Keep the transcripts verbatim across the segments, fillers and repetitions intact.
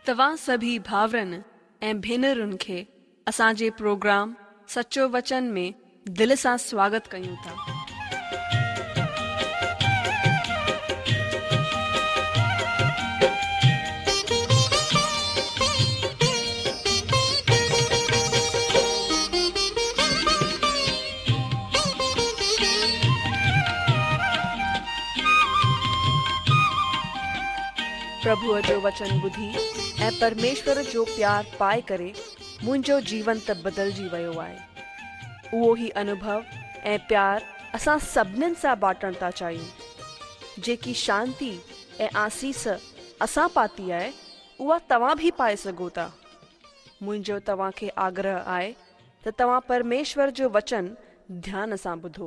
तव्हां सभी भावरनि ऐं भेनरुनि खे असांजे प्रोग्राम सचो वचन में दिलि सां स्वागत कयूं था। प्रभुअ जो वचन ॿुधी ऐं परमेश्वर जो प्यार पाए करे मुंहिंजो जीवन त बदिलजी वियो आहे। उहो ई अनुभव ऐं प्यार असां सभिनीनि सां बाटण था चाहियूं। जेकी शांती ऐं आसीस असां पाती आहे उहा तव्हां बि पाए सघो था। मुंहिंजो तव्हां खे आग्रह आहे त तव्हां परमेश्वर जो वचन ध्यान सां ॿुधो।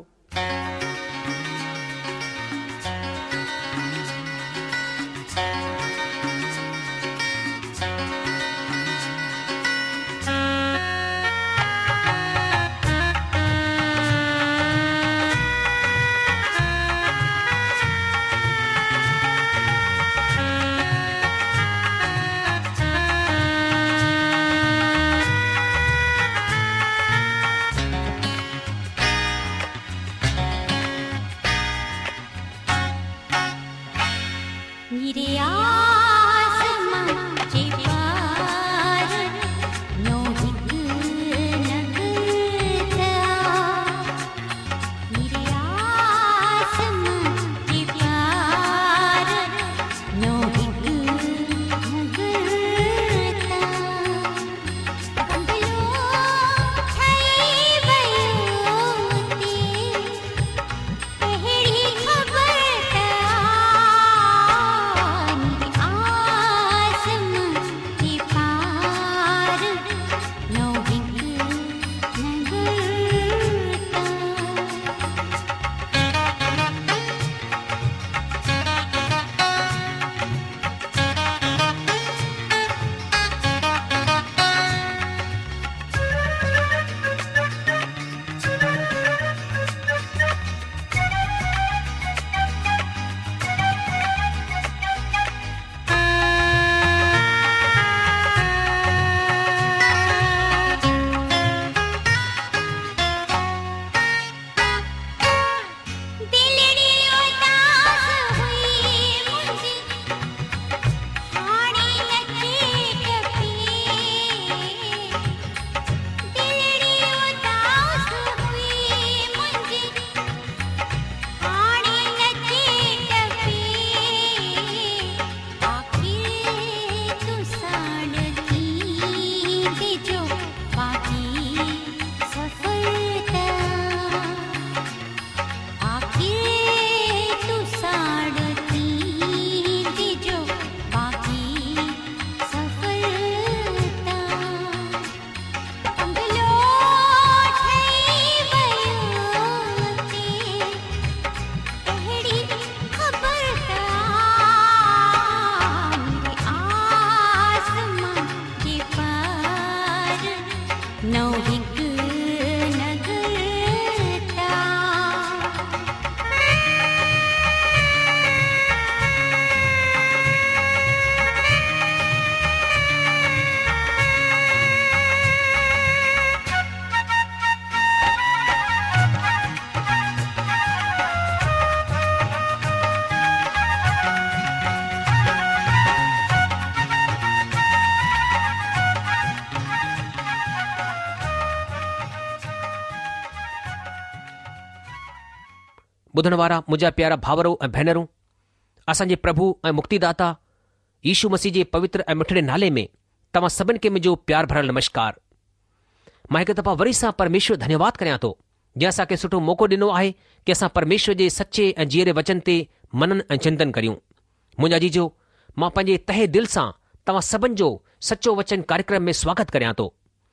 ॿुधण वारा मुंहिंजा प्यारा भाउरो ऐं भेनरूं, असांजे प्रभु ऐं मुक्तिदाता यीशू मसीह जे पवित्र ऐं मिठड़े नाले में तव्हां सभिनि खे मुंहिंजो प्यार भरियल नमस्कार। मां हिकु दफ़ा वरी सां परमेश्वर धन्यवाद करियां थो जंहिं असांखे सुठो मौक़ो ॾिनो आहे कि असां परमेश्वर जे सचे ऐं जीअरे वचन ते मनन ऐं चिंतन करियूं। मुंहिंजा जीजो, मां पंहिंजे तहे दिलि सां तव्हां सभिनि जो सचो वचन कार्यक्रम में स्वागत करियां थो।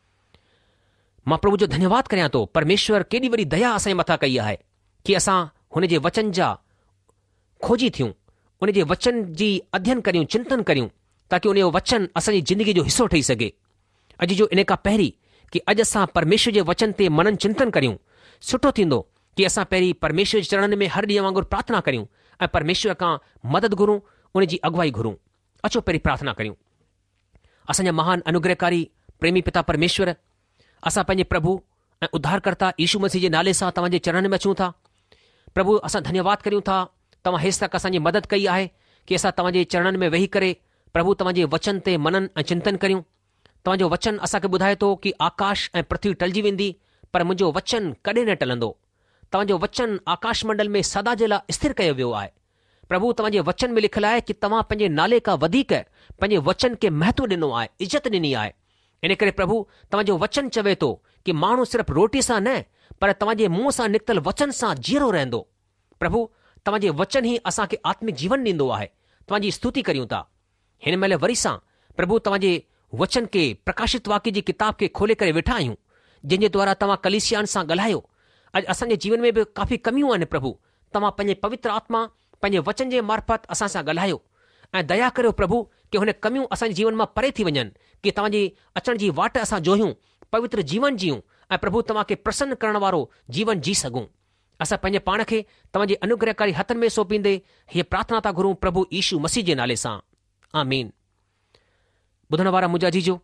मां प्रभु जो धन्यवाद करियां थो। परमेश्वर केॾी वॾी दया असांजे मथां कई आहे कि असां हुन जे वचन जा खोजी थियूं, उन जे वचन जी अध्ययन करियूं, चिंतन करियूं, ताकि उन जो वचन असांजी ज़िंदगी जो हिसो ठही सघे। अॼु जो इन खां पहिरीं कि अॼु असां परमेश्वर जे वचन ते मनन चिंतन करियूं, सुठो थींदो कि असां पहिरीं परमेश्वर जे चरणनि में हर ॾींहं वांगुरु प्रार्थना करियूं ऐं परमेश्वर खां मदद घुरूं, उन जी अगुवाई घुरूं। अचो पहिरीं प्रार्थना करियूं। असांजा महान अनुग्रहकारी प्रेमी पिता परमेश्वर, असां पंहिंजे प्रभु ऐं उद्धारकर्ता यीशू मसीह जे नाले सां तव्हांजे चरणनि में अचूं था। प्रभु, असां धन्यवाद करियूं था, तव्हां हेसि तक असांजी मदद कई आहे कि असां तव्हांजे चरणनि में वेही करे प्रभु तव्हांजे वचन ते मनन ऐं चिंतन करियूं। तव्हांजो वचन असांखे ॿुधाए थो कि आकाश ऐं पृथ्वी टलिजी वेंदी, पर मुंहिंजो वचन कॾहिं न टलंदो। तव्हांजो वचन आकाश मंडल में सदा जे लाइ स्थिर कयो वियो आहे। प्रभु, तव्हांजे वचन में लिखियलु आहे कि तव्हां पंहिंजे नाले खां वधीक पंहिंजे वचन खे महत्व ॾिनो आहे, इज़त ॾिनी आहे। इन करे प्रभु, तव्हांजो वचन चवे थो कि माण्हू सिर्फ़ु रोटी सां न, पर तव्हांजे मुंहं सां निकितल वचन सां जीअरो रहंदो। प्रभु, तव्हांजे वचन ई असांखे आत्मिक जीवन ॾींदो आहे। तव्हांजी स्तुति करियूं था। हिन महिल वरी सां प्रभु तव्हांजे वचन खे, प्रकाशित वाक्य जी किताब खे खोले करे वेठा आहियूं, जंहिंजे द्वारा तव्हां कलीसियान सां ॻाल्हायो। अॼु असांजे जीवन में बि काफ़ी कमियूं आहिनि प्रभु। तव्हां पंहिंजे पवित्र आत्मा, पंहिंजे वचन जे मार्फत असां सां ॻाल्हायो ऐं दया करियो प्रभु कि हुन कमियूं असांजे जीवन मां परे थी वञनि, कि तव्हांजी अचण जी वाट असां जोहियूं, पवित्र जीवन जियूं ऐं प्रभु तव्हांखे प्रसन्न करण वारो जीवन जी सघूं। असां पंहिंजे पाण खे तव्हांजे अनुग्रहकारी हथनि में सौंपींदे हीअ प्रार्थना था घुरूं प्रभु यीशू मसीह जे नाले सां, आमीन। ॿुधण वारा मुंहिंजा जीजो,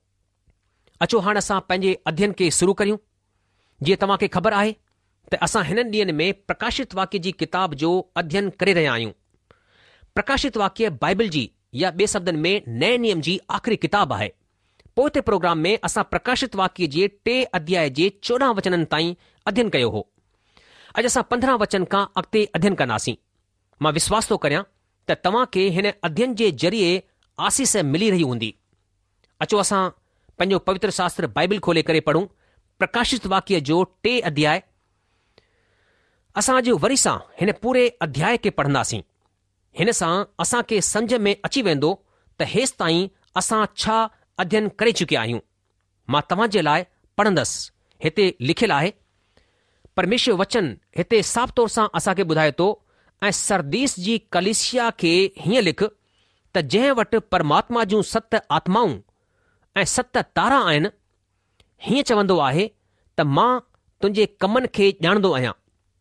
अचो हाणे असां पंहिंजे अध्ययन खे शुरू करियूं। जीअं तव्हांखे ख़बर आहे त असां हिननि ॾींहनि में प्रकाशित वाक्य जी किताब जो अध्ययन करे रहिया आहियूं। प्रकाशित वाक्य बाइबल जी, या ॿिए शब्दनि में नए नियम जी आख़िरी किताब आहे। पोइ प्रोग्राम में असां प्रकाशित वाक्य जे टे अध्याय जे चोॾहं वचननि ताईं अध्ययन कयो हो। अॼु असां पंद्रहं वचन खां अॻिते अध्ययन कंदासीं। मां विश्वास थो करियां त तव्हां खे हिन अध्ययन जे ज़रिए आसीस मिली रही हूंदी। अचो असां पंहिंजो पवित्र शास्त्र बाइबल खोले करे पढ़ूं प्रकाशित वाक्य जो टे अध्याय। असां अॼु वरी सां हिन पूरे अध्याय खे पढ़ंदासीं। हिन सां असांखे सम्झ में अची वेंदो त हेसि ताईं असां छा अध्ययन करे चुकिया आहियूं। मां तव्हां जे लाइ पढ़ंदसि। हिते लिखियलु आहे, परमेश्वर वचन हिते साफ़ तौर सां असांखे ॿुधाए थो, ऐं सरदीस जी कलीसिया खे हीअं लिख त जंहिं वटि परमात्मा जूं सत आत्माऊं ऐं सत तारा आहिनि, हीअं चवंदो आहे त मां तुंहिंजे कमनि खे ॼाणंदो आहियां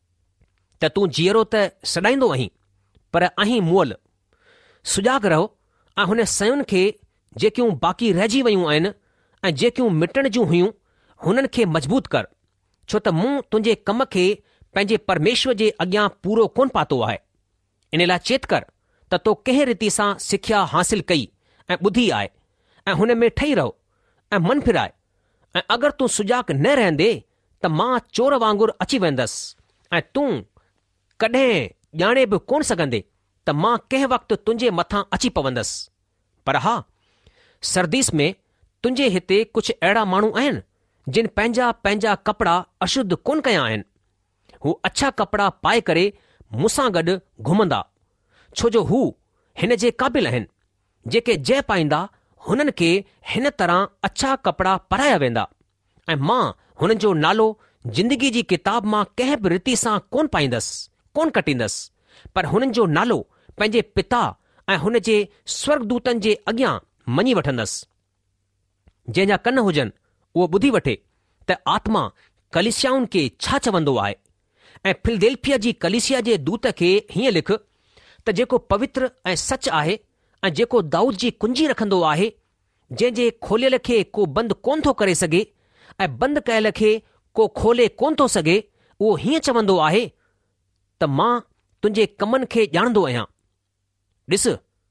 त तूं जीअरो त सॾाईंदो आहीं, पर आहीं मुअल। सुजाॻ रहो ऐं हुन शयुनि खे जेकियूं बाक़ी रहिजी वयूं आहिनि ऐं जेकियूं मिटण जूं हुयूं, हुननि खे मज़बूत कर, छो त मूं तुंहिंजे कम खे पंहिंजे परमेश्वर जे अॻियां पूरो कोन पातो आहे। इन लाइ चेत कर त तो कंहिं रीति सां सिख्या हासिल कई ऐं ॿुधी आहे, ऐं हुन में ठही रहो ऐं मन फिराए। ऐं अगरि तूं सुजाॻ न रहंदे त मां चोर वांगुरु अची वेंदसि, ऐं तूं कॾहिं ॼाणे बि कोन सघंदे त मां कंहिं वक़्तु तुंहिंजे मथां अची पवंदसि। पर हा, सरदीस में तुंहिंजे हिते कुझु अहिड़ा माण्हू आहिनि जिन पंहिंजा पंहिंजा कपिड़ा अशुद्ध कोन कया आहिनि। हू अछा कपिड़ा पाए करे मूंसां गॾु घुमंदा, छो जो हू हिन जे क़ाबिल आहिनि। जेके जय पाईंदा हुननि खे हिन तरह अछा कपिड़ा पाराया वेंदा, ऐं मां हुननि जो नालो ज़िंदगी जी किताब मां कंहिं बि रीति सां कोन पाईंदसि, कोन कटींदसि, पर हुननि जो नालो पंहिंजे पिता ऐं हुन जे स्वर्गदूतनि जे अॻियां मञी वठंदसि। जंहिंजा कन हुजनि उहो ॿुधी वठे त आत्मा कलीसियाउनि खे छा चवंदो आहे। ऐं फिलदेल्फिया जी कलीसिया जे दूत खे हीअं लिख त जेको पवित्र ऐं सच आहे, ऐं जेको दाऊद जी कुंजी रखंदो आहे, जंहिंजे खोलियल खे को बंदि कोन थो करे सघे ऐं बंदि कयल खे को खोले कोन थो सघे, उहो हीअं चवंदो आहे त मां तुंहिंजे कमनि खे ॼाणंदो आहियां। ॾिस,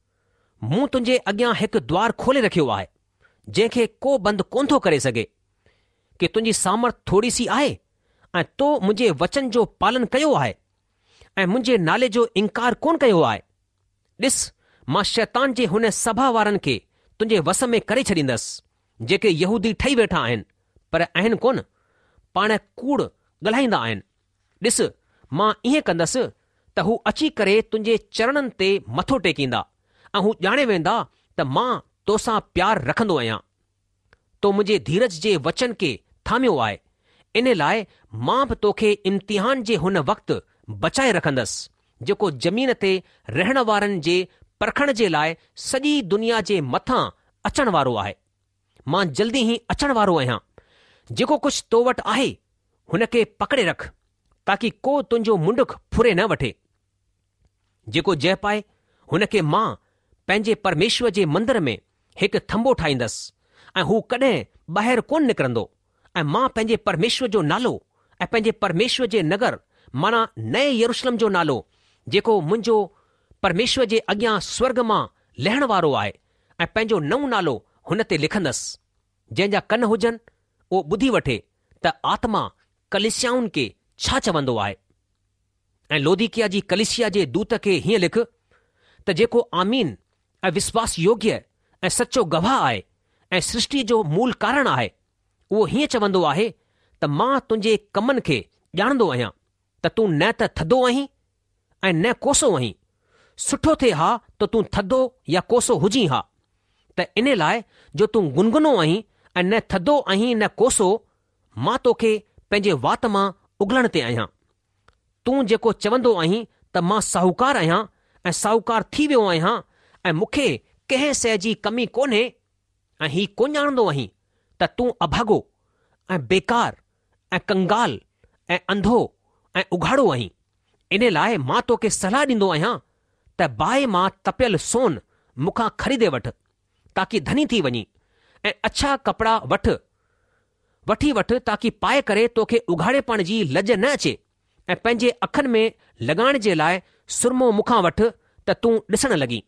मूं तुंहिंजे अॻियां हिकु द्वार खोले रखियो आहे, जंहिंखे को बंदि कोन थो करे सघे। कि तुंहिंजी सामर्थ थोरी सी आहे ऐं तो मुंहिंजे वचन जो पालन कयो आहे ऐं मुंहिंजे नाले जो इनकार कोन कयो आहे। ॾिस, मां शैतान जे हुन सभा वारनि खे तुंहिंजे वस में करे छॾींदसि, जेके यहूदी ठही वेठा आहिनि पर आहिनि कोन, पाण कूड़ ॻाल्हाईंदा आहिनि। ॾिस, मां ईअं कंदसि त हू अची करे तुंहिंजे चरणनि ते मथो टेकींदा ऐं हू ॼाणे वेंदा त मां तोसां प्यार रखंदो आहियां। तो मुंहिंजे धीरज जे वचन खे थामियो आहे, इन लाइ मां बि तोखे इम्तिहान जे हुन वक़्तु बचाए रखंदसि जेको ज़मीन ते रहण वारनि जे परखण जे लाइ सॼी दुनिया जे मथां अचण वारो आहे। मां जल्दी ई अचण वारो आहियां। जेको कुझु तो वटि आहे हुन खे पकड़े रख, ताकि को तुंहिंजो मुंडुक फुरे न वठे। जेको जय पाए हुन खे मां पंहिंजे परमेश्वर जे मंदर में हिकु थंबो ठाहींदसि ऐं हू कॾहिं ॿाहिरि कोन निकिरंदो। ऐं मां पंहिंजे परमेश्वर जो नालो ऐं पंहिंजे परमेश्वर जे नगर माना नए यरूशलेम जो नालो जेको मुंहिंजो परमेश्वर जे अॻियां स्वर्ग मां लहण वारो आहे ऐं पंहिंजो नओं नालो हुन ते लिखंदसि। जंहिंजा कन हुजनि उहो ॿुधी वठे त आत्मा कलिसियाउनि खे छा चवंदो आहे। ऐं लोदीकिया जी कलिसिया जे दूत खे हीअं लिख त जेको आमीन ऐं विश्वास योग्य ऐं सचो गवाह आहे ऐं सृष्टि जो मूल कारण आहे, उहो हीअं चवंदो आहे त मां तुंहिंजे कमनि खे ॼाणंदो आहियां त तूं न त थधो आहीं ऐं न कोसो आहीं। सुठो थिए हा त तूं थधो या कोसो हुजीं हा। त इन लाइ जो तूं गुनगुनो आहीं ऐं न थधो आहीं न कोसो, मां तोखे पंहिंजे वात मां उगलण ते आहियां। तूं जेको चवंदो आहीं त मां साहूकार आहियां ऐं साहूकार थी वियो आहियां ऐं मूंखे कंहिं शइ जी कमी कोन्हे, ऐं हीउ कोन ॼाणंदो आहीं त तूं अभागो ऐं बेकार ऐं कंगाल ऐं अंधो ऐं उघाड़ो आहीं। इन लाइ मां तोखे सलाह ॾींदो आहियां त बाहि मां तपियल सोन मूंखां ख़रीदे वठि ताकी धनी थी वञी, ऐं अछा कपिड़ा वठि वठी वठि ताकी पाए करे तोखे उघाड़ेपण जी लज न अचे, ऐं पंहिंजे अखनि में लॻाइण जे लाइ सुरमो मूंखां वठि त तूं ॾिसण लॻी।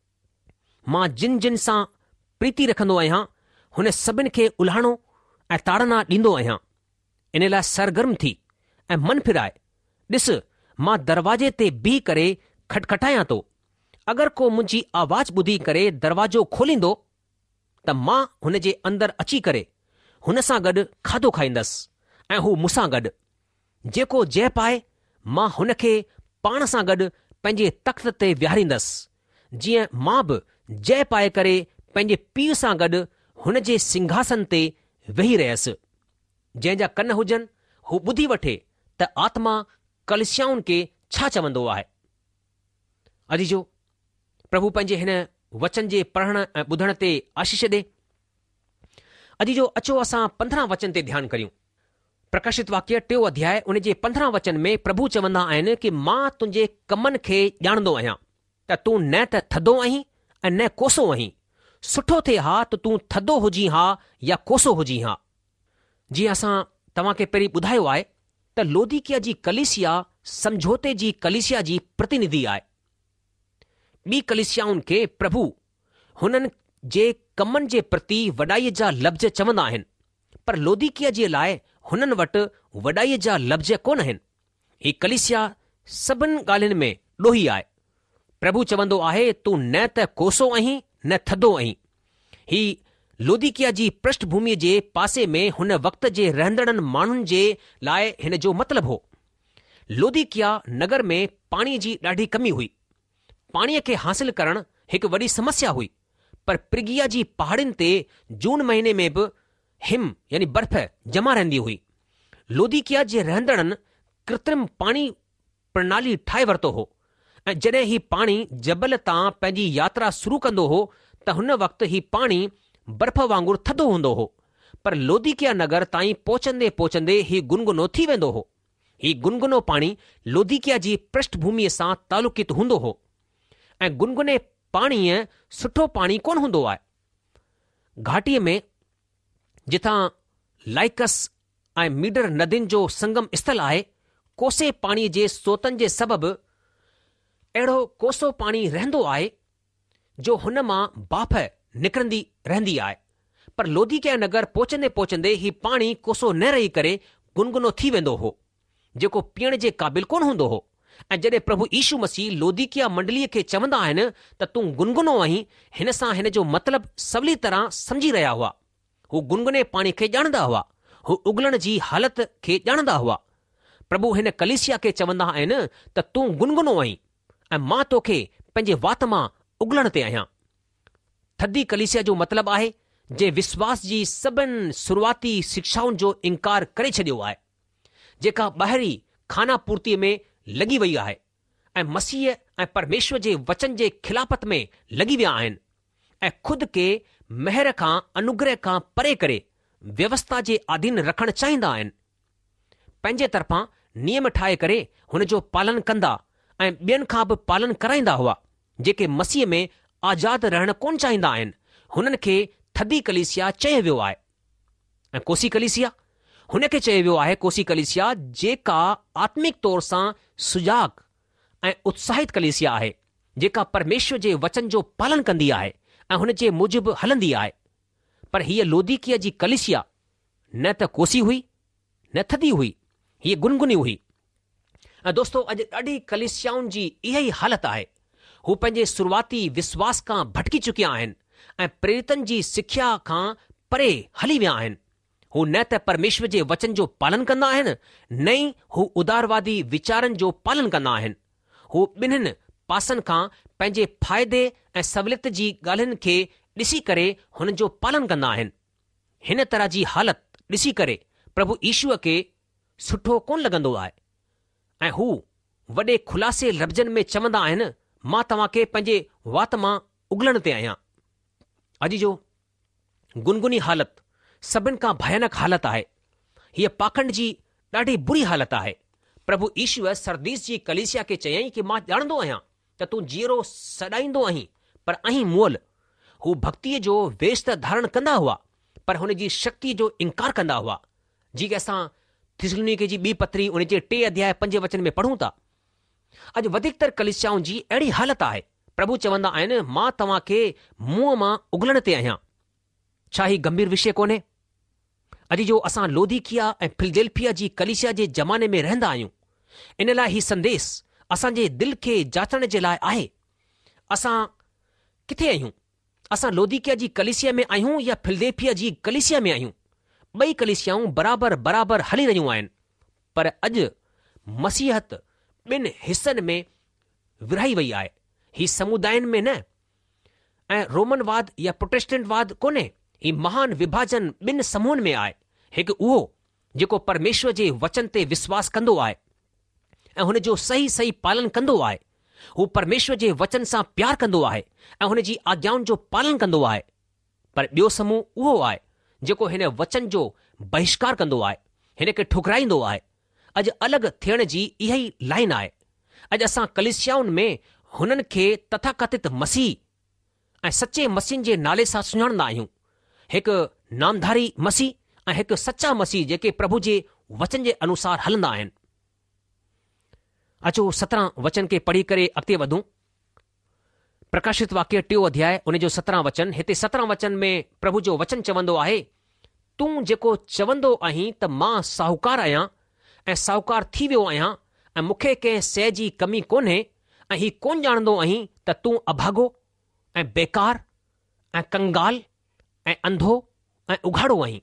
मां जिन जिन सां प्रीति रखंदो आहियां हुन सभिनि खे उल्हाणो ऐं ताड़ना ॾींदो आहियां। इन लाइ सरगर्म थी ऐं मन फिराए। ॾिस, मां दरवाजे ते बीह करे खटखटायां थो। अगरि को मुंहिंजी आवाज़ ॿुधी करे दरवाजो खोलींदो त मां हुन जे अंदरि अची करे हुन सां गॾु खाधो खाईंदसि ऐं हू मूंसां गॾु। जेको जय पाए, मां हुन खे पाण सां गॾु पंहिंजे तख़्त ते विहारींदसि, जीअं मां बि जय पाए करे पंहिंजे पीउ सां गॾु हुन जे सिंघासन ते वेही रहियसि। जंहिंजा कन हुजनि हू ॿुधी वठे त आत्मा कलिसियाउनि खे छा चवंदो आहे। अजीजो, प्रभु पंहिंजे हिन वचन जे पढ़ण ऐं ॿुधण ते आशीष ॾे। अजीजो, अचो असां पंद्रहं वचन ते ध्यानु करियूं। प्रकाशित वाक्य टियों अध्याय उन जे पंद्रहं वचन में प्रभु चवंदा आहिनि कि मां तुंहिंजे कमनि खे ॼाणंदो आहियां त तूं न त थधो आहीं ऐं न कोसो आहीं। सुठो थिए हा त तूं थधो हुजीं हा या कोसो हुजीं हा। जीअं असां तव्हां खे पहिरीं ॿुधायो आहे त लोदीकिया जी कलिसिया समझौते जी कलिसिया जी प्रतिनिधि आहे। ॿी कलिसियाउनि खे प्रभु हुननि जे कमनि जे प्रति वॾाईअ जा लफ़्ज़ चवंदा आहिनि, पर लोदीकिया जे लाइ हुननि वटि वॾाईअ जा लफ़्ज़ कोन आहिनि। ही कलिसिया सभिनि ॻाल्हियुनि में ॾोही आहे। प्रभु चवंदो आहे, तूं न त कोसो आहीं न थधो आहीं। ही लोदीकिया जी पृष्ठभूमिअ जे पासे में हुन वक़्त जे रहंदड़नि माण्हुनि जे लाइ हिन जो मतिलबु हो। लोदीकिया नगर में पाणीअ जी ॾाढी कमी हुई। पाणीअ खे हासिल करणु हिकु वॾी समस्या हुई, पर प्रिगिया जी पहाड़ियुनि ते जून महीने में बि हिम यानी बर्फ़ जमा रहंदी हुई। लोदीकिया जे रहंदड़नि कृत्रिम पाणी प्रणाली ठाहे वरितो हो, ऐं जॾहिं ही पाणी जबल तां पंहिंजी यात्रा शुरू कंदो हो त हुन वक़्तु ही पाणी बर्फ़ वांगुरु थधो हूंदो हो, पर लोदीकिया नगर ताईं पहुचंदे पहुचंदे ही गुनगुनो थी वेंदो हो। ही गुनगुनो पाणी लोदीकिया जी पृष्ठभूमिअ सां तालुकित हूंदो हो, ऐं गुनगुने पाणीअ सुठो पाणी कोन हूंदो आहे। घाटीअ में जिथां लाइकस ऐं मीडर नदियुनि जो संगम स्थल आहे, कोसे पाणीअ जे सोतनि जे सबबि अहिड़ो कोसो पाणी रहंदो आहे जो हुन मां बाफ़ निकिरंदी रहंदी आहे। पर लोदीकिया नगर पहुचंदे पहुचंदे ही पाणी कोसो न रही करे गुनगुनो थी वेंदो हो, जेको पीअण जे क़ाबिल कोन हूंदो हो। ऐं जॾहिं प्रभु यीशू मसीह लोदीकिया मंडलीअ खे चवंदा आहिनि त तूं गुनगुनो आहीं, हिन सां हिन जो मतिलबु सवली तरह सम्झी रहिया हुआ। हू गुनगुने पाणी खे ॼाणंदा हुआ, हू उगलण जी हालति खे ॼाणंदा हुआ। प्रभु हिन कलिसिया खे चवंदा आहिनि त तूं गुनगुनो आहीं ऐं मां तोखे पंहिंजे वात मां उगलण ते आहियां। थधी कलिसिया जो मतिलबु आहे जे विश्वास जी सभिनि शुरूआती शिक्षाउनि जो इनकार करे छॾियो आहे, जेका ॿाहिरी खाना पूर्तीअ में लॻी वई आहे ऐं मसीह ऐं परमेश्वर जे वचन जे खिलाफ़त में लॻी विया आहिनि, ऐं खुद खे महर खां अनुग्रह खां परे करे व्यवस्था जे अधीन रखणु चाहींदा आहिनि। पंहिंजे तरफ़ां नियम ठाहे करे हुन जो पालन कंदा ऐं ॿियनि खां बि पालन कराईंदा हुआ, जेके मसीह में आज़ादु रहणु कोन चाहींदा आहिनि। हुननि खे थधी कलीसिया चयो वियो आहे। ऐं कोसी कलीसिया, हुन खे चयो वियो आहे कोसी कलीसिया, जेका आत्मिक तौर सां सुजाग ऐं उत्साहित कलीसिया आहे, जेका परमेश्वर जे वचन जो पालन कंदी आहे ऐं हुन जे मूजिबि हलंदी आहे। पर हीअ लोदीकीअ जी कलीसिया न त कोसी हुई न थधी हुई, हीअ गुनगुनी हुई। ऐं दोस्तो, अॼु ॾाढी कलीसियाउनि जी इहा ई हालत आहे। हू पंहिंजे शुरूआती विश्वास खां भटकी चुकिया आहिनि ऐं प्रेरितनि जी सिख्या खां परे हली विया आहिनि। हू न त परमेश्वर जे वचन जो पालन कंदा आहिनि, न ई हू उदारवादी वीचारनि जो पालन कंदा आहिनि। हू ॿिन्हिनि पासनि खां पंहिंजे फ़ाइदे ऐं सहूलियत जी ॻाल्हियुनि खे ॾिसी करे हुन जो पालन कंदा आहिनि। हिन तरह जी हालत ॾिसी करे प्रभु ईशूअ खे सुठो कोन लॻंदो आहे ऐं हू वॾे खुलासे लफ़्ज़नि में चवंदा आहिनि, मां तव्हां खे पंहिंजे वात मां उगलण ते आहियां। अॼु जो गुनगुनी हालत सभिनि खां भयानक हालत आहे। हीअ पाखंड जी ॾाढी बुरी हालत आहे। प्रभु ईशूअ सरदीस जी कलीसिया खे चयईं कि मां ॼाणंदो आहियां त तूं जीअरो सॾाईंदो आहीं, पर आहीं मुअल। हू भक्तीअ जो वेश त धारण कंदा हुआ, पर हुन जी शक्ति जो इनकार कंदा हुआ। जीअं असां थिस्सलुनीके जी ॿी पत्री उन जे टे अध्याय पंज वचन में पढ़ूं था। अॼु वधीकतर कलीसियाउनि जी अहिड़ी हालत आहे। प्रभु चवंदा आहिनि, मां तव्हां खे मुंहं मां उगलण ते आहियां। छा ही गंभीर विषय कोन्हे? अॼु जो असां लोदीकिया ऐं फिलडेल्फिया जी कलीसिया जे ज़माने में रहंदा आहियूं। इन लाइ ही संदेश असांजे दिलि खे जाचण जे लाइ आहे। असां किथे आहियूं? असां लोदीकिया जी कलीसिया में आहियूं या फिलडेल्फिया जी कलीसिया में आहियूं? ॿई कलीसियाऊं बराबरि बराबरि हली रहियूं आहिनि, पर अॼु मसीहत ॿिनि हिसनि में विरहाई वई आहे। ही समुदायनि में न ऐं रोमनवाद या प्रोटेस्टेंटवाद कोन्हे। ही महान विभाजन ॿिनि समूहनि में आहे। हिकु उहो जेको परमेश्वर जे वचन ते विश्वास कंदो आहे ऐं हुन जो सही सही पालन कंदो आहे। हू परमेश्वर जे वचन सां प्यार कंदो आहे ऐं हुन जी आज्ञाउनि जो पालन कंदो आहे। पर ॿियो समूह उहो आहे जेको हिन वचन जो बहिष्कार कंदो आहे, हिन खे ठुकराईंदो आहे। अॼु अलॻि थियण जी इहा ई लाइन आहे। अॼु असां कलीसियाउनि में हुननि खे तथाकथित मसीह ऐं सचे मसीह जे नाले सां सुञाणंदा आहियूं। हिकु नामधारी मसीह ऐं हिकु सचा मसीह जेके प्रभु जे वचन जे अनुसार हलंदा आहिनि। अचो सत्रहं वचन खे पढ़ी करे अॻिते वधूं। प्रकाशित वाक्य टियों अध्याय उन जो सत्रहं वचन। हिते सत्रहं वचन में प्रभु जो वचन चवंदो आहे, तूं जेको चवंदो आहीं त मां साहूकार आहियां ऐं साहूकार थी वियो आहियां ऐं मूंखे कंहिं शइ जी कमी कोन्हे, ऐं ही कोन ॼाणंदो आहीं त तूं अभागो ऐं बेकार ऐं कंगाल ऐं अंधो ऐं उघाड़ो आहीं।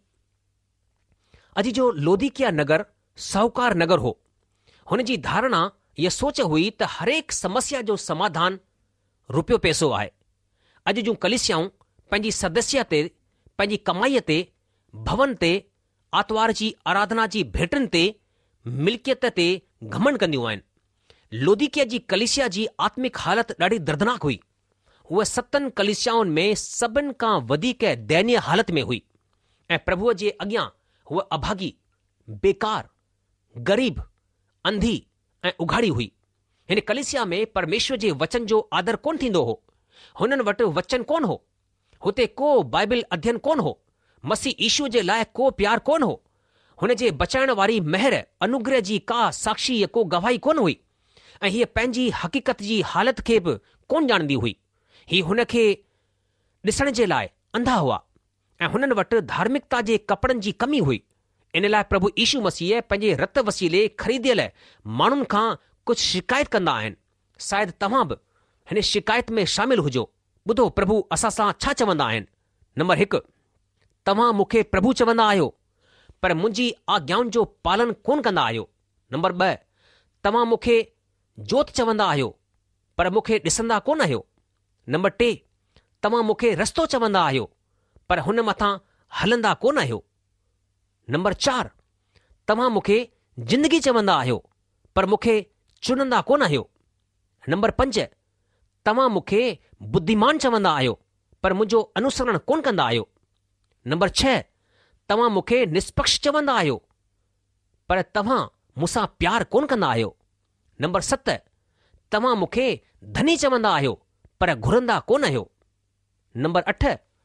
अॼु जो लोदीकिया नगर साहूकार नगर हो। हुन जी धारणा इहा सोच हुई त हरेक समस्या जो समाधान रुपियो पैसो आहे। अॼु जूं कलीसियाऊं पंहिंजी सदस्य ते, पंहिंजी कमाईअ ते, भवन ते, आतवार जी आराधना जी भेटनि ते, मिल्कियत ते घमंड कंदियूं आहिनि। लोदीकिया जी कलीसिया जी आत्मिक हालत ॾाढी दर्दनाक हुई। उहा सतनि कलीसियाउनि में सभिनि खां वधीक दयनीय हालत में हुई ऐं प्रभुअ जे अॻियां हूअ अभागी, बेकार, ग़रीब, अंधी ऐं उघाड़ी हुई। हिन कलीसिया में परमेश्वर जे वचन जो आदर कोन थींदो हो। हुननि वटि वचन कोन हो। हुते को बाइबिल अध्ययन कोन हो। मसीह ईशू जे लाइ को प्यार कोन हो। हुन जे बचाइण वारी महर अनुग्रह जी का साक्षी या को गवाही कोन हुई ऐं हीअ पंहिंजी हक़ीक़त जी हालत खे बि कोन ॼाणंदी हुई। ही हुन खे ॾिसण जे लाइ अंधा हुआ ऐं हुननि वटि धार्मिकता जे कपड़नि जी कमी हुई। इन लाइ प्रभु ईशू मसीह पंहिंजे रत वसीले ख़रीदियल माण्हुनि खां कुझु शिकायत कंदा आहिनि। शायदि तव्हां बि हिन शिकायत में शामिल हुजो। ॿुधो प्रभु असां सां छा चवंदा आहिनि। नंबर हिकु, तव्हां मूंखे प्रभु चवंदा आहियो पर मुंहिंजी आज्ञाउनि जो पालन कोन कंदा आहियो। नंबर ॿ, तव्हां मूंखे जोत चवंदा आहियो पर मूंखे ॾिसंदा कोन आहियो। नंबर टे, तव्हां मूंखे रस्तो चवंदा आहियो पर हुन मथां हलंदा कोन आहियो। नंबर चार, तव्हां मूंखे जिंदगी चवंदा आहियो पर मूंखे चुनंदा कोन आहियो। नंबर पंज, तव्हां मूंखे बुद्धिमान चवंदा आहियो पर मुंहिंजो अनुसरण कोन कंदा आहियो। नंबर छह, तव्हां मूंखे निष्पक्ष चवंदा आहियो पर तव्हां मूंसां प्यार कोन कंदा आहियो। नंबर सत, तव्हां मूंखे धनी चवंदा आहियो पर घुरंदा कोन आहियो। नंबर अठ,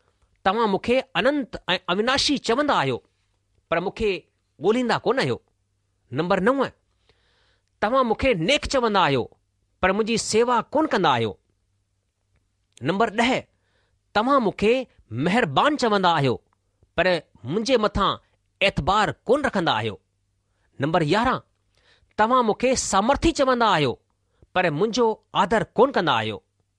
तव्हां मूंखे अनंत ऐं अविनाशी चवंदा आहियो, पर मूंखे ॻोल्हींदा कोन आहियो। नंबर नव, तव्हां मूंखे नेक चवंदा आहियो, पर मुंहिंजी सेवा कोन कंदा आहियो। नंबर ॾह, तव्हां मूंखे महिरबान चवंदा आहियो, पर मुंहिंजे मथां एतबार कोन रखंदा आहियो। नंबर यारहं, तव्हां मूंखे सामर्थी चवंदा आहियो, पर मुंहिंजो आदर कोन कंदा आहियो।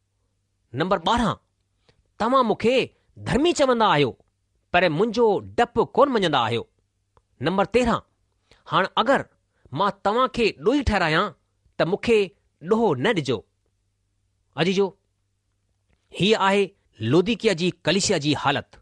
नंबर ॿारहं, तव्हां मूंखे धर्मी चवंदा आहियो, पर मुंहिंजो डपु कोन मञंदा आहियो। नंबर तेरहं, हाणे अगरि मां तव्हां खे ॾोही ठहिरायां त मूंखे ॾोहो न ॾिजो। अजीजो, हीअ आहे लोदीकिया जी कलीसिया जी हालत।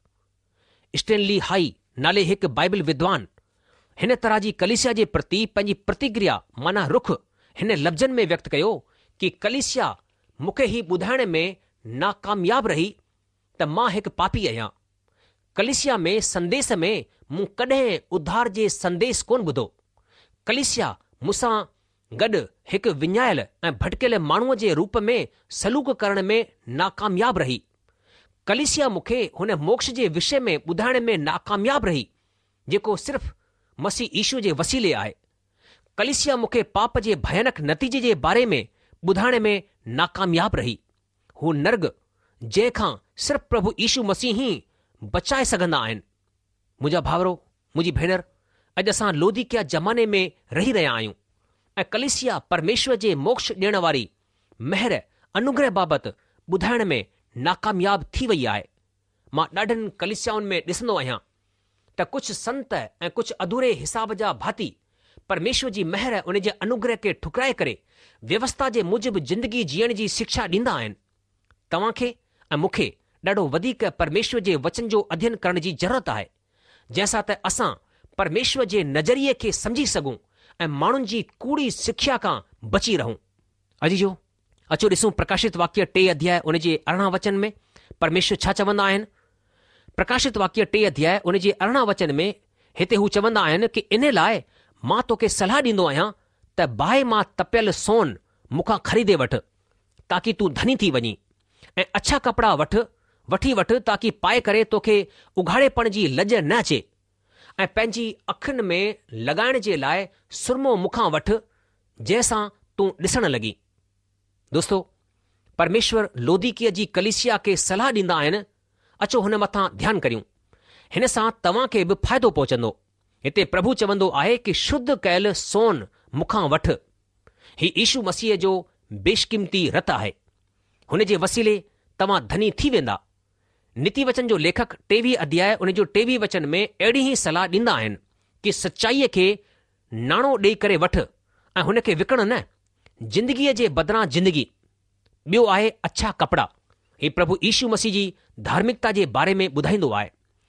स्टेनली हाई नाले हिकु बाइबल विद्वान हिन तरह जी कलीसिया जे प्रति पंहिंजी प्रतिक्रिया माना रुख हिन लफ़्ज़नि में व्यक्त कयो कि कलीसिया मूंखे ही ॿुधाइण में नाकामयाब रही त मां हिकु पापी आहियां। कलीसिया में संदेस में मूं कॾहिं उद्धार जे संदेस कोन ॿुधो। कलीसिया मूंसां गॾु हिकु विञायल ऐं भटकियल माण्हूअ जे रूप में सलूक करण में नाकामयाब रही। कलीसिया मूंखे हुन मोक्ष जे विषय में ॿुधाइण में नाकामयाब रही जेको सिर्फ़ मसीह ईशू जे वसीले आहे। कलीसिया मूंखे पाप जे भयानक नतीजे जे बारे में ॿुधाइण में नाकामयाब रही। हू नर्ग जंहिंखां सिर्फ़ प्रभु ईशू मसीह ई बचाए सघंदा आहिनि। मुंहिंजा भाउरो, मुंहिंजी भेनर, अॼु असां लोदीकिया ज़माने में रही रहिया आहियूं ऐं कलीसिया परमेश्वर जे मोक्ष ॾियण वारी महर अनुग्रह बाबति ॿुधाइण में नाकामयाब थी वई आहे। मां ॾाढनि कलीसियाउनि में ॾिसंदो आहियां त कुझु संत ऐं कुझु अधूरे हिसाब जा भाती परमेश्वर जी महर उन जे अनुग्रह खे ठुकराए करे व्यवस्था जे मूजिबि ज़िंदगी जीअण जी शिक्षा ॾींदा आहिनि। तव्हां खे ऐं मूंखे ॾाढो वधीक परमेश्वर जे वचन जो अध्ययन करण जी ज़रूरत आहे, जंहिंसां त असां परमेश्वर जे नज़रिये खे समझी सघूं ऐं माण्हुनि जी कूड़ी सिख्या खां बची रहूं। अजीजो, अचो ॾिसूं प्रकाशित वाक्य टे अध्याय उन जे अरिड़हं वचन में परमेश्वर छा चवंदा आहिनि। प्रकाशित वाक्य टे अध्याय उन जे अरिड़हं वचन में हिते हू चवंदा आहिनि कि इन लाइ मां तोखे सलाह ॾींदो आहियां त बाहि मां तपियल सोन मूंखां ख़रीदे वठि ताकी तूं धनी थी वञी, ऐं अछा कपिड़ा वठि वठी वठि ताकी पाए करे तोखे उघाड़ेपण जी लॼ न अचे, ऐं पंहिंजी अखियुनि में लॻाइण जे लाइ सुरमो मूंखां वठि जंहिंसां तूं ॾिसण लॻी। दोस्तो, परमेश्वर लोदीकीअ जी कलीसिया खे सलाह ॾींदा आहिनि। अचो हुन मथां ध्यानु करियूं, हिन सां तव्हां खे बि फ़ाइदो पहुचंदो। हिते प्रभु चवंदो आहे कि शुद्ध कयल सोन मूंखां वठि। ही ईशू मसीह जो बेशकीमती रतु आहे, हुन जे वसीले तव्हां धनी थी वेंदा। नीति वचन जो लेखक टेवीह अध्याय उन जो टेवीह वचन में अहिड़ी ई सलाह ॾींदा आहिनि कि सचाईअ खे नाणो ॾेई करे वठि ऐं हुन खे विकण न, जिंदगीअ जे बदिरां जिंदगी। ॿियो आहे अछा कपिड़ा। ही प्रभु यीशू मसीह जी धार्मिकता जे बारे में ॿुधाईंदो आहे।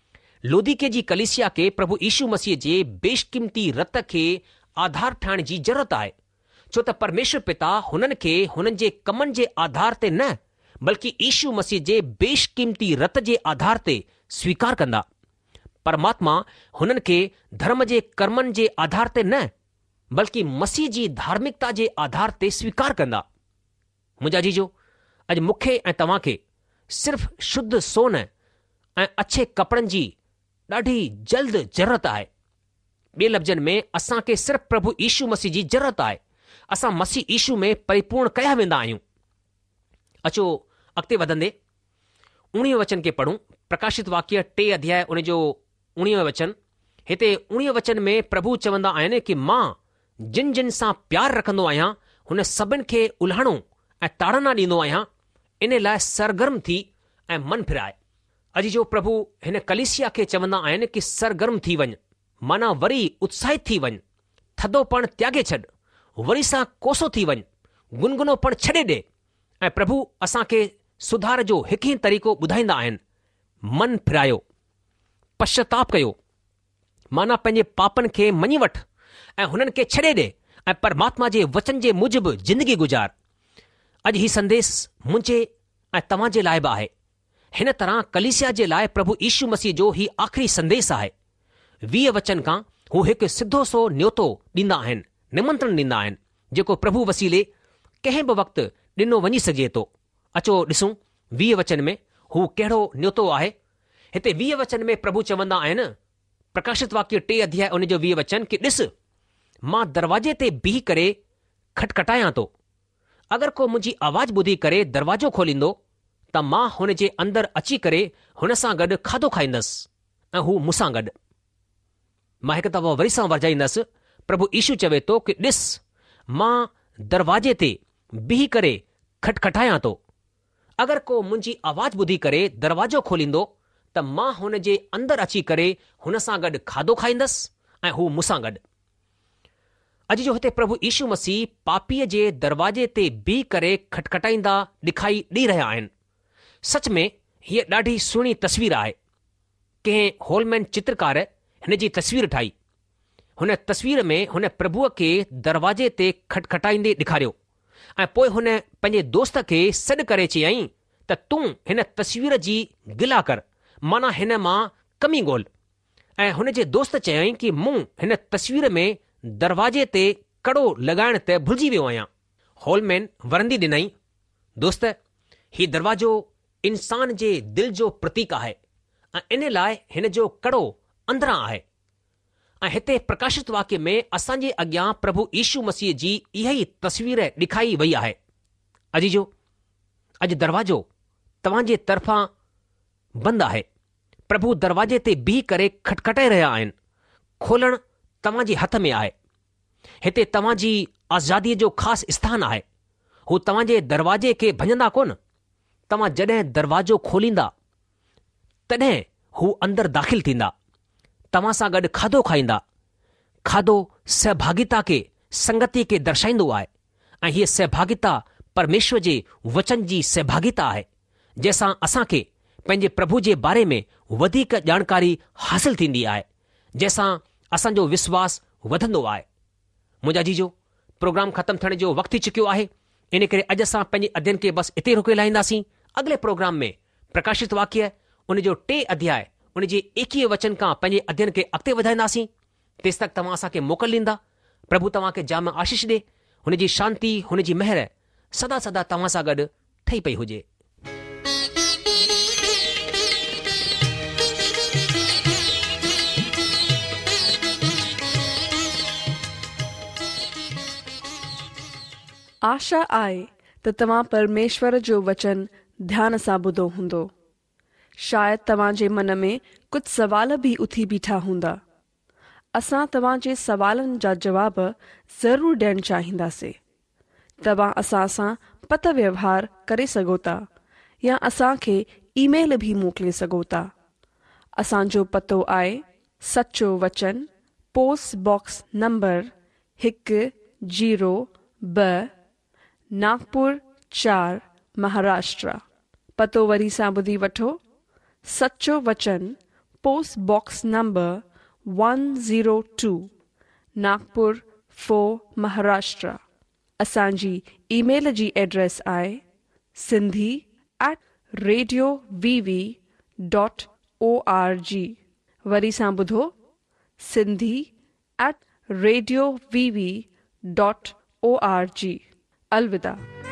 लोदीके जी कलीसिया खे प्रभु यीशू मसीह जे बेशकीमती रत खे आधार ठाहिण जी ज़रूरत आहे, छो त परमेश्वर पिता हुननि खे हुननि जे कमनि जे आधार ते न बल्कि यीशू मसीह जे बेशकीमती रत जे आधार ते स्वीकार कंदा। परमात्मा हुननि खे धर्म जे कर्मनि जे आधार ते न बल्कि मसीह जी धार्मिकता जे आधार ते स्वीकार कंदा। मुंहिंजा जीजो, अॼु मूंखे ऐं तव्हां खे सिर्फ़ शुद्ध सोन ऐं अछे कपड़नि जी ॾाढी जल्द ज़रूरत आहे। ॿिए लफ़्ज़नि में असां खे सिर्फ़ प्रभु यीशू मसीह जी ज़रूरत आहे। असां मसीह यीशू में परिपूर्ण कया वेंदा आहियूं। अचो अॻिते वधंदे उणिवीह वचन खे पढ़ूं। प्रकाशित वाक्य टे अध्याय उन जो उणिवीह वचन। हिते उणिवीह वचन में प्रभु चवंदा आहिनि कि मां जिन जिन सां प्यार रखंदो आहियां हुन सभिनि खे उल्हाणो ऐं ताड़ना ॾींदो आहियां, इन लाइ सरगर्म थी ऐं मन फिराए। अॼु जो प्रभु हिन कलीसिया खे चवंदा आहिनि कि सरगर्म थी वञ, माना वरी उत्साहित थी वञ, थधोपण त्यागे छॾ, वरी सां कोसो थी वञ, गुनगुनोपण छॾे ॾे। ऐं प्रभु असां खे सुधार जो हिकु ई तरीक़ो ॿुधाईंदा आहिनि, मन फिरायो, पश्चाताप कयो, माना पंहिंजे पापनि खे मञी वठि ऐं हुननि खे छॾे ॾे ऐं परमात्मा जे वचन जे मूजिबि ज़िंदगी गुज़ार। अॼु ही संदेस मुंहिंजे ऐं तव्हां जे लाइ बि आहे। हिन तरह कलीसिया जे लाइ प्रभु यीशू मसीह जो ही आख़िरी संदेस आहे। वीह वचन खां हू हिकु सिधो सो न्योतो ॾींदा आहिनि, निमंत्रण ॾींदा आहिनि, जेको प्रभु वसीले कंहिं बि वक़्तु ॾिनो वञी सघे थो। अचो ॾिसूं वीह वचन में हू कहिड़ो न्योतो आहे। हिते वीह वचन में प्रभु चवंदा आहिनि, प्रकाशित वाक्य टे अध्याय उन जो वीह वचन, कि ॾिस मां दरवाजे ते बीह करे खटखटायां थो। अगरि को मुंहिंजी आवाज़ ॿुधी करे दरवाजो खोलींदो त मां हुन जे अंदरि अची करे हुन सां गॾु खाधो खाईंदसि ऐं हू मूंसां गॾु। मां हिकु दफ़ो वरी सां वर्जाईंदसि, प्रभु यीशू चवे थो कि ॾिस मां दरवाजे ते बीह करे खटखटायां थो। अगरि को मुंहिंजी आवाज़ ॿुधी करे दरवाजो खोलींदो त मां हुन जे अंदरि अची करे हुन सां गॾु खाधो खाईंदसि ऐं हू मूंसां गॾु। अॼु जो हिते प्रभु यीशू मसीह पापीअ जे दरवाजे ते बीह करे खटखटाईंदा ॾेखाई ॾेई रहिया आहिनि। सच में हीअ ॾाढी सुहिणी तस्वीर आहे। कंहिं होलमैन चित्रकार हिन जी तस्वीर ठाही। हुन तस्वीर में हुन प्रभुअ खे दरवाजे ते खटखटाईंदे ॾेखारियो ऐं पोइ हुन पंहिंजे दोस्त खे सॾु करे चयईं त तूं हिन तस्वीर जी गिला कर, माना हिन मां कमी ॻोल्ह। ऐं हुन जे दोस्त चयईं कि मूं हिन तस्वीर में दरवाजे ते कड़ो लॻाइण त भुलिजी वियो आहियां। होलमैन वरंदी ॾिनई, दोस्त हीउ दरवाजो इंसान जे दिल जो प्रतीक आहे ऐं इन लाइ हिन जो कड़ो अंदरां आहे। ऐं हिते प्रकाशित वाक्य में असांजे अॻियां प्रभु यीशू मसीह जी इहा ई तस्वीर ॾेखारी वई आहे। अजी जो अॼु दरवाजो तव्हांजे तरफ़ां बंदि आहे। प्रभु दरवाजे ते बीह करे खटखटाए रहिया आहिनि। खोलणु तव्हांजे हथ में आहे। हिते तव्हांजी आज़ादीअ जो ख़ासि स्थानु आहे। हू तव्हांजे दरवाजे खे भञंदा कोन। तव्हां जॾहिं दरवाजो खोलींदा तॾहिं हू अंदरि दाख़िल थींदा, तव्हां सां गॾु खाधो खाईंदा। खाधो सहभागिता खे, संगतीअ खे दर्शाईंदो आहे ऐं हीअ सहभागिता परमेश्वर जे वचन जी सहभागिता आहे, जंहिंसां असांखे पंहिंजे प्रभु जे बारे में वधीक ॼाणकारी हासिल थींदी आहे, जंहिंसां असांजो विश्वास वधंदो आहे। मुंहिंजा जीजो, प्रोग्राम ख़तमु थियण जो वक़्तु थी चुकियो आहे। इन करे अॼु असां पंहिंजे अध्ययन खे बसि हिते रोके लाहींदासीं। अॻिले प्रोग्राम में प्रकाशित वाक्य उन जो टे अध्याय उन जे एकवीह वचन खां पंहिंजे अध्ययन खे अॻिते वधाईंदासीं। तेसि तक तव्हां असांखे मोकल ॾींदा। प्रभु तव्हांखे जाम आशीष ॾे। हुन जी शांती, हुन जी महर सदा सदा तव्हां सां गॾु ठही पई हुजे। आशा आहे त तव्हां परमेश्वर जो वचन ध्यान सां ॿुधो हूंदो। शायदि तव्हांजे मन में कुझु सवाल बि उथी बीठा हूंदा। असां तव्हांजे सवालनि जा जवाब ज़रूरु ॾियणु चाहींदासीं। तव्हां असां सां पत व्यवहार करे सघो था या असांखे ईमेल बि मोकिले सघो था। असांजो पतो आहे सचो वचन, पोस्ट बॉक्स नंबर हिकु जीरो ॿ, नागपुर चार, महाराष्ट्र। पतो वरी सां ॿुधी वठो। सचो वचन, post box number one zero two, Nagpur four, Maharashtra. असांजी ईमेल जी एड्रेस आहे Sindhi at radio VV dot O R G. वरी सां ॿुधो, Sindhi at radio VV dot O R G. अलविदा।